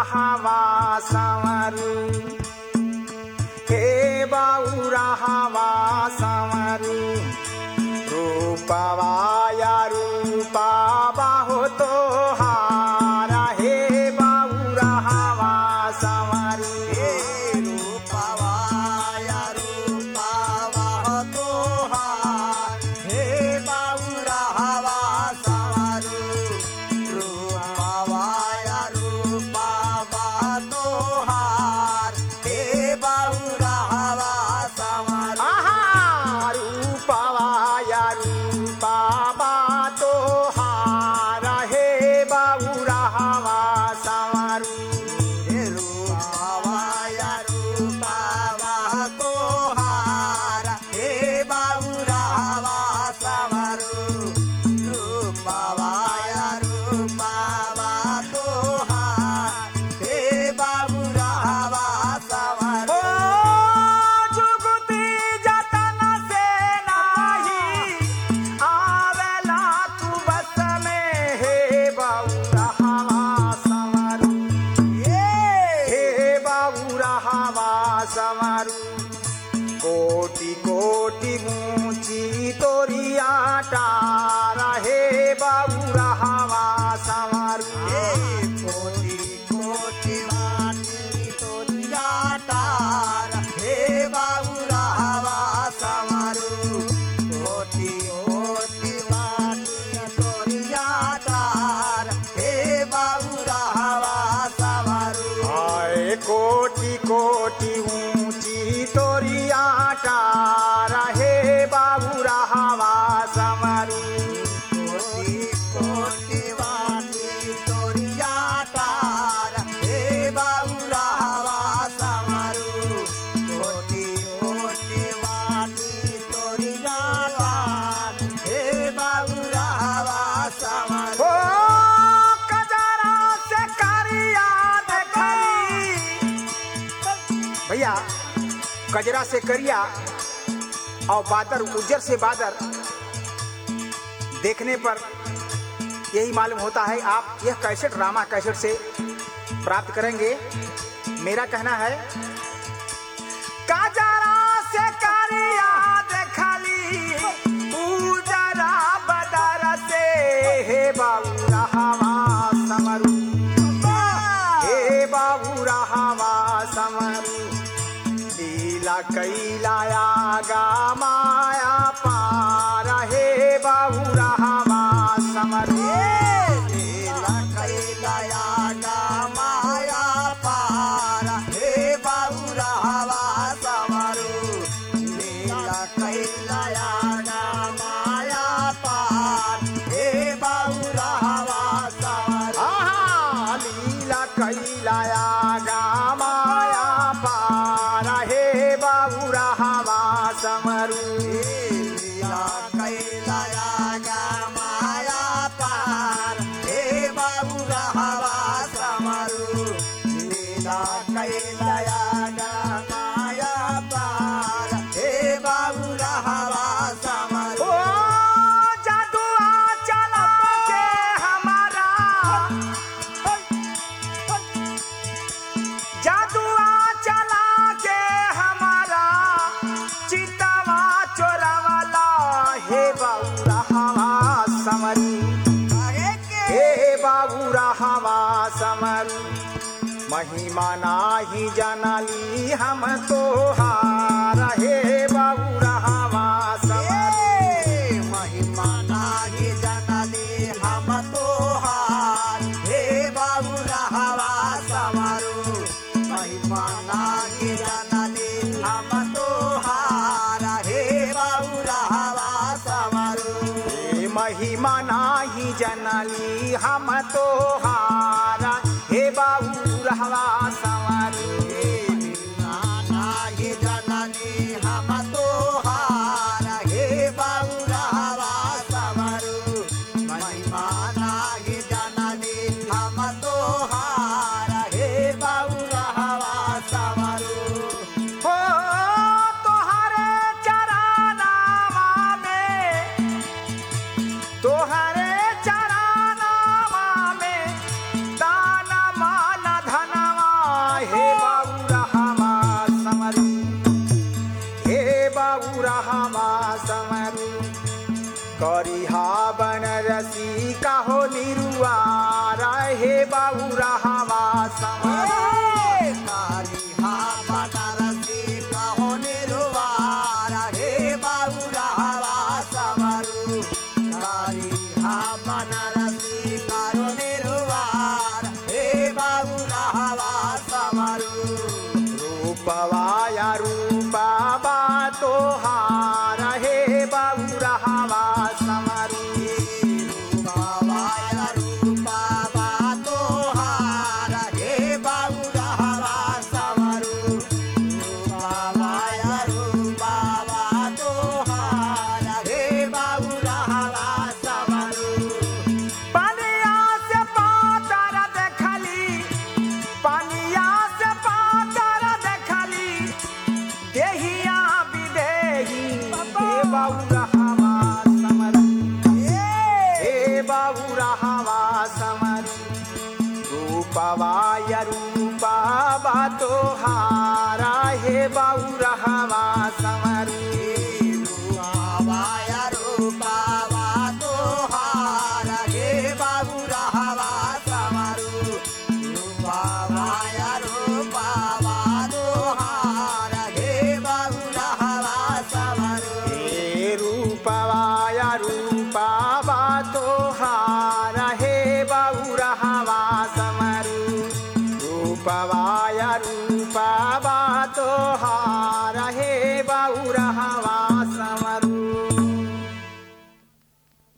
हवा संवरू, हे बाबूरा हवा संवरू। रूपवा या रूपवा हो तो हारा, हे बाबूरा हवा संवरू। रूपवा या रूपवा हो तो हार, हे बाबूरा हवा संवरू। रूपवा या रूपवा तो हार, हे बाबूरा हवा संवरू। आहा, रूपवा या रूपवा तो हारा, हे बाबूरा हवा संवरू। रूपवा या रूपवा तो हार, हे बाबूरा हवा संवरू। रूपवा या रूपवा तो हार, हे बाबूरा हवा संवरू। ओ जुगती जतन से नाही आवेला तू बस में, हे बाबूरा हवा संवरू। हे बाबूरा हवा संवरू। कोटि कोटि ऊंची तोरी आटारा, हे बाबूरा हवा संवरू। कोटि कोटि वाणी तोरिया तार, हे बाबूरा हवा संवरू। कोटि कोटि वाणी तोरिया तार, हे बाबूरा हवा संवरू। आए कोटि कोटि ऊंची तोरी आटारा, हे बाबूरा हवा संवरू। कोटि कोटि वाणी तोरिया तार, हे बाबूरा हवा संवरू। कोटि कोटि वाणी तोरिया तार, हे बाबूरा हवा संवरू। ओ कजरा से करिया देखली, भैया कजरा से करिया और बादर उज्जर से बादर देखने पर यही मालूम होता है आप यह कैसेट रामा कैसेट से प्राप्त करेंगे। मेरा कहना है कजरा से करिया देखली उजरा बदर से, हे बाबूरा हवा संवरू। हे बाबूरा हवा संवरू। लीला कैला आगा माया पारा, हे बाबूरा हवा संवरू। लीला कैला आगा माया पार, हे बाबूरा हवा संवरू। लीला कैला आगा माया पार, हे बाबूरा हवा संवरू। आहा, लीला कैला आगा माया पारा, हे बाबूरा हवा संवरू। लीला कैला आगा माया पार, हे बाबूरा हवा संवरू। लीला कैला आगा माया पार, हे बाबूरा हवा संवरू। ओ जादुआ चला के हमारा, जादुआ चला के हमारा चितवा चोरवला, हे बाबूरा हवा संवरू। हे बाबूरा हवा संवरू। महिमा नाही जानली हम तोहारा, हे बाबूरा हवा संवरू। महिमा नाही जानली हम तोहार, हे बाबूरा हवा संवरू। महिमा नाही जानली हम तोहार, हे बाबूरा हवा संवरू। हे महिमा नाही जानली हम तोहारा, हे बाबूरा हवा संवरू। नाही जानली हम तोहार, हे बाबूरा हवा संवरू। महिमा नाही जानली हम तोहार, हे बाबूरा हवा संवरू। हो तोहरे चरनावा में, तोहरे चरनावा में दान मान धन दुआर हे बाबूरा हवा समरू कारी हा बनारसी कहो निरुवार हे बाबूरा हवा समरू कारी हा बनारसी कहो निरुवार हे बाबूरा हवा समरू रूपवाया रूपावा तोहार हे बाबूरा हवा समरू रूपावाया रूपावा तोहार हे बाबूरा हवा समरू रूपावाया रूपावा तोहार हे बाबूरा हवा समरू पनिया से पातर देखली पनिया से पातर देखली देहिया विदेही हे बाबूरा हवा समरू हे बाबूरा हवा समरू रूपवाय रूपावा तोहारा हे बाबूरा हवा समरू रूपावाया रूपावा तोहार हे बाबूरा हवा समरू रूपावाया रूपावा तोहार हे बाबूरा हवा समरू हे रूपवाया रूपावा तोहार हे बाबूरा हवा समरू रूपवाया रूपावा तोहार हे बाबूरा हवा समरू